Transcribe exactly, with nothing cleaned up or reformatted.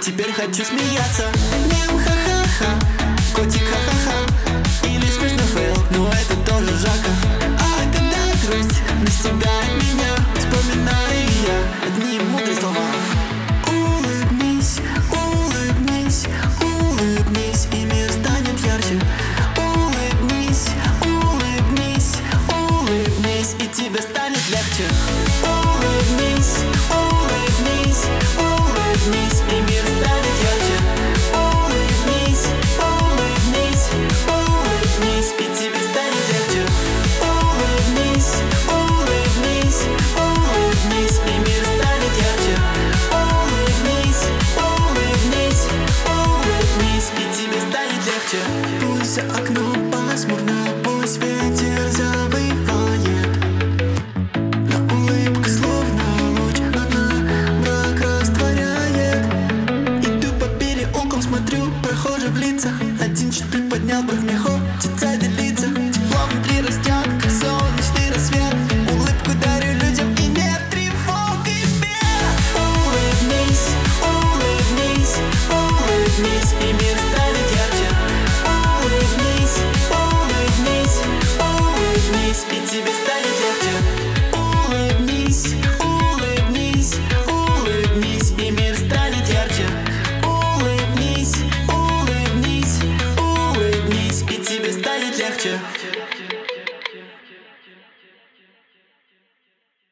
теперь хочу смеяться. Мем, ха-ха-ха, котик, ха-ха-ха. Или смешно фейл, но это тоже жака. А когда грусть настигает меня, вспоминаю я одни мудрые слова. Улыбнись, улыбнись, улыбнись, и мир станет ярче. Улыбнись, улыбнись, улыбнись, и тебе станет легче. Улыбнись, улыбнись, улыбнись, и мир станет ярче. Улыбнись, улыбнись, улыбнись, и тебе станет легче. Улыбнись, улыбнись, улыбнись, и мир станет ярче. Улыбнись, улыбнись, улыбнись, и тебе станет легче. Пусть за окном пасмурно, пусть ветер завывает, но улыбка словно луч, она мрак растворяет. Иду по переулкам, смотрю прохожим в лица. Один чуть приподнял бровь, мне хочется делиться. Тепло внутри растет, как солнечный рассвет. Улыбку дарю людям, и нет тревог и бед. Улыбнись, улыбнись, улыбнись, и мир станет ярче. Улыбнись, улыбнись, улыбнись, и тебе станет легче. Улыбнись, улыбнись, улыбнись, и мир станет ярче. Улыбнись, улыбнись, улыбнись, и тебе станет легче.